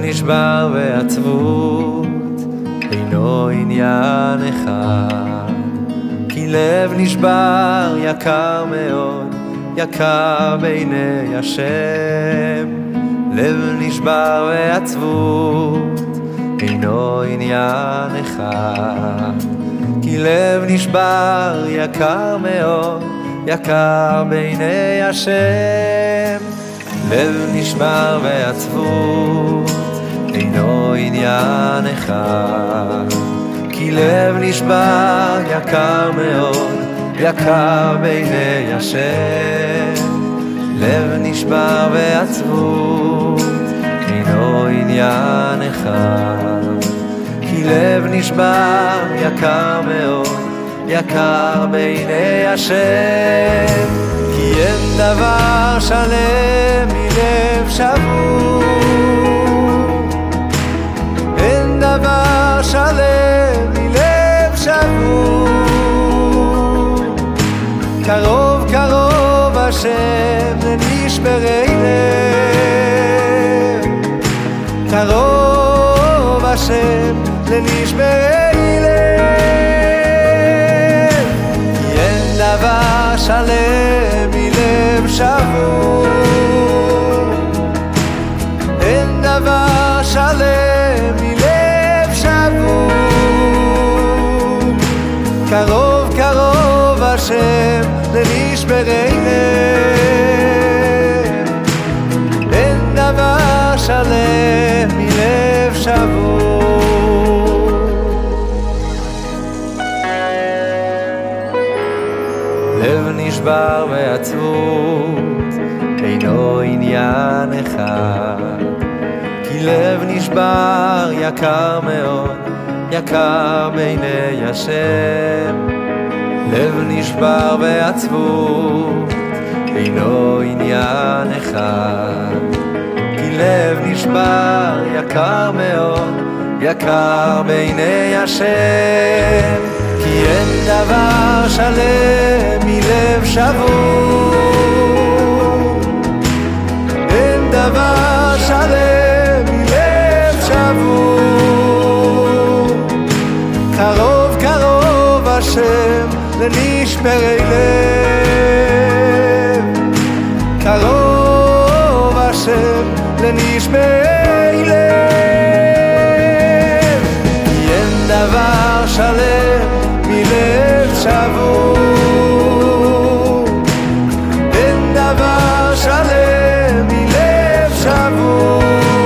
נשבר ועצבות אינו עניין אחד, כי לב נשבר יקר מאוד, יקר בעיני השם. לב נשבר ועצבות אינו עניין אחד, כי לב נשבר יקר מאוד, יקר בעיני השם. לב נשבר ועצבות אינו עניין אחד, כי לב נשבר יקר מאוד, יקר בעיני השם. לב נשבר ועצבות אינו עניין אחד, כי לב נשבר יקר מאוד, יקר בעיני השם. כי אין דבר שלם מלב שבור, אין דבר שלם מלב שבור. קרוב קרוב השם לנשברי לב, קרוב השם לנשברי לב. כי אין דבר שלם מלב שבור, אין דבר שלם מלב שבור. קרוב קרוב השם לנשברי לב, אין דבר שלם מלב שבור. לב נשבר ועצבות אינו עניין אחד, כי לב נשבר יקר מאוד, יקר בעיני השם. לב נשבר ועצבות אינו עניין אחד, כי לב נשבר יקר מאוד, יקר בעיני השם. כי אין דבר שלם מלב שבור, אין דבר שלם מלב שבור. קרוב קרוב השם לנשברי לב, קרוב השם לנשברי לב. כי אין דבר שלם מלב שבור, אין דבר שלם מלב שבור.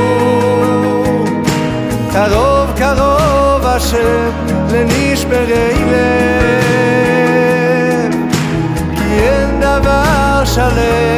קרוב קרוב השם לנשברי לב, כי אין דבר שלם